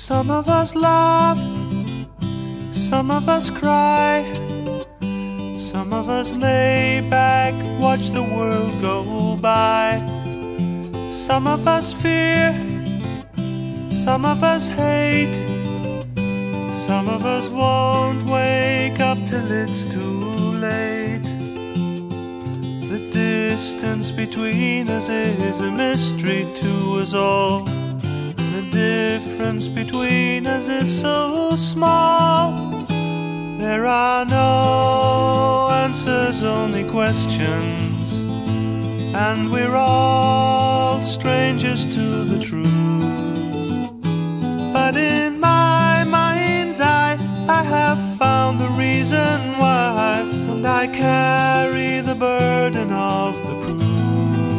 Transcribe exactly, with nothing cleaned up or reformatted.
Some of us laugh, some of us cry, some of us lay back, watch the world go by. Some of us fear, some of us hate, some of us won't wake up till it's too late. The distance between us is a mystery to us all. The difference between us is so small. There are no answers, only questions, and we're all strangers to the truth. But in my mind's eye, I have found the reason why, and I carry the burden of